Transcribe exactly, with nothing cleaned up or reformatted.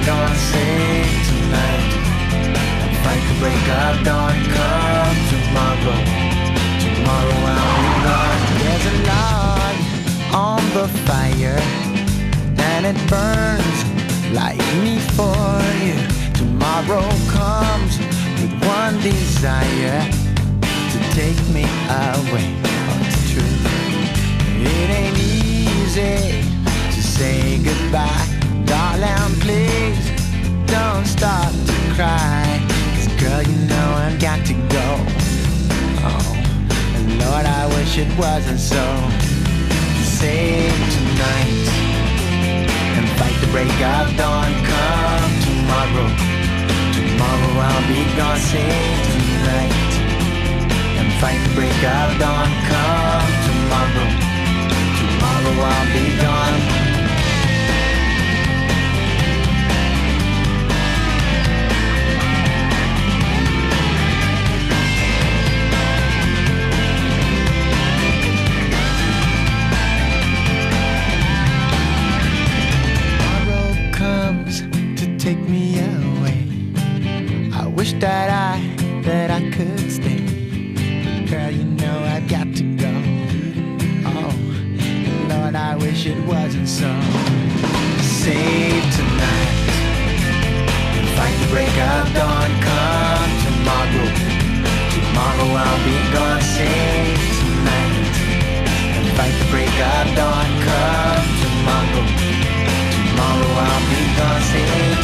gonna save tonight. And fight the break of dawn. Come tomorrow, tomorrow I'll be gone. There's a log on the fire, and it burns like me for you. Tomorrow comes with one desire, to take me away. Oh, it's true. It ain't easy to say goodbye. Darling, please don't start to cry. 'Cause girl, you know I've got to go. Oh, and Lord, I wish it wasn't so. Save tonight and fight the break of dawn. Come tomorrow, tomorrow I'll be gone. Save tonight and fight the break of dawn. Come tomorrow, tomorrow I'll be gone. Take me away. I wish that I, that I could stay. Girl, you know I've got to go. Oh, Lord, I wish it wasn't so. Save tonight and fight the break of dawn. Come tomorrow, tomorrow I'll be gone. Save tonight and fight the break of dawn. Come tomorrow, tomorrow I'll be gone. Save